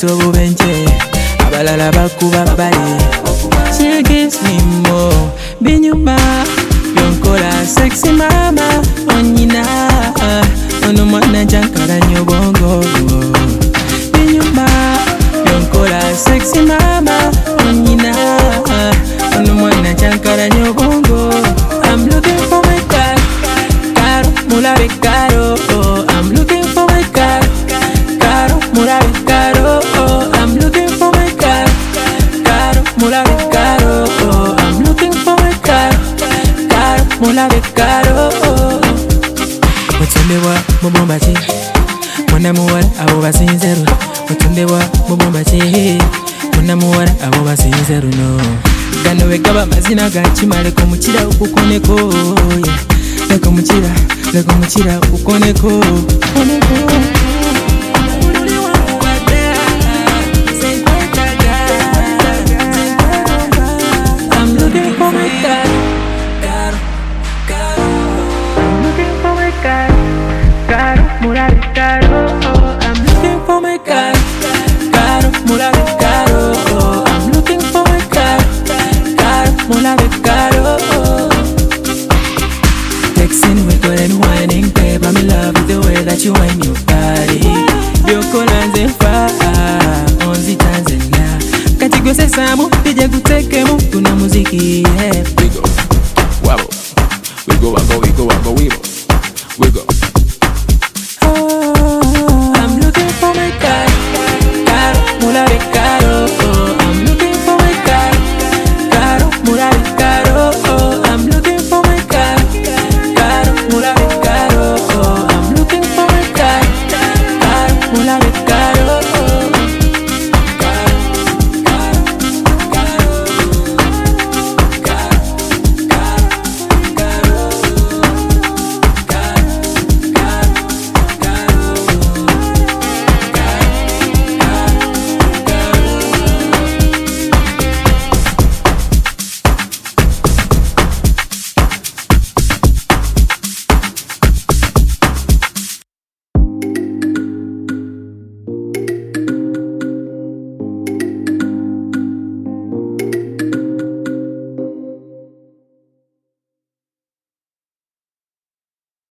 bakwata obubenje abalala bakuba bali. She gives me more binyuma byonkola sexy mama onyina ono mwana jankala nyo bongo binyuma byonkola sexy mama onyina ono mwana jankala nyo bongo. I'm looking for my car, caro mulabe caro. I'm looking for my car, caro mulabe caro. I'm looking for my car, caro mulabe caro. I'm looking for my car, caro mulabe caro. Mutundewa mubombachi, mwana muwala abo basinzeru. Mutundewa mubombachi, mwana muwala abo basinzeru no. Gano wegaba mazina gachimale ko mukira ukukoneko. Leko mukira ukukoneko. I'm looking for my car, caro. I'm looking for my car, caro mulabe caro. I'm looking for my car, caro mulabe caro. I'm looking for my car, caro mulabe caro. Texting, we good and whining, babe. I'm in love with the way that you whine your body. You're cool and far on the Tanzania. Kati gose samu, pije kutekemu, kuna muziki, yeah.